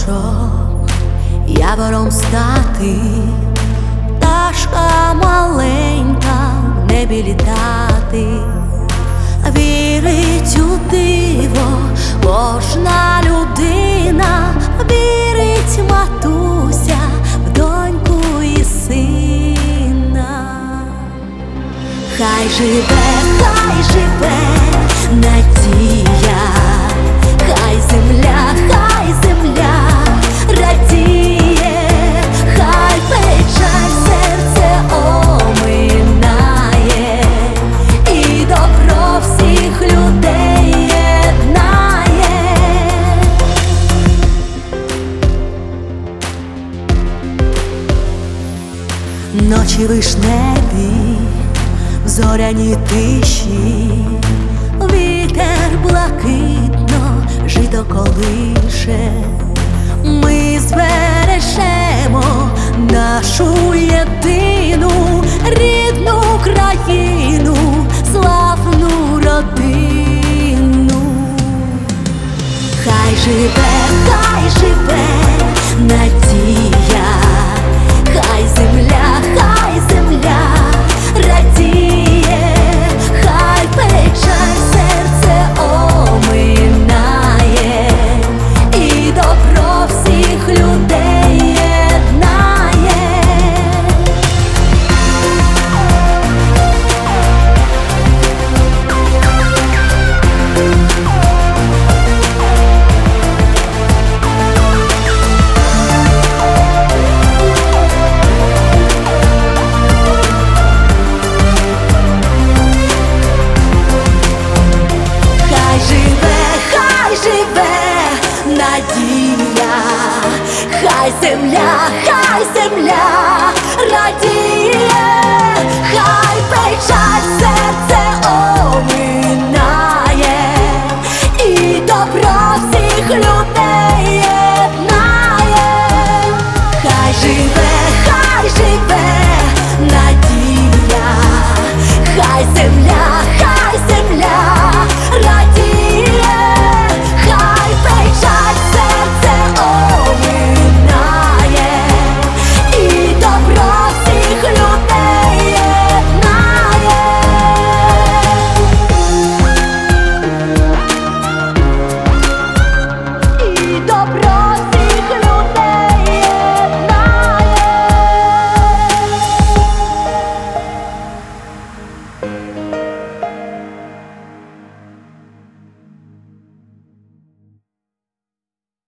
пташок, явором стати, пташка маленька, в небі літати, вірить у диво кожна людина, вірить матуся в доньку і сина. Хай живе надія, хай земля радіє, хай печаль серце оминає, і добро всіх людей єднає. Ночі вишневі, в зоряній тиші, вітер блакитно жито колише. Ми збережемо нашу єдину рідну країну, славну родину. Хай живе надія, хай земля радіє, хай печаль серце оминає, і добро всіх людей єднає. Хай живе надія, хай земля радіє.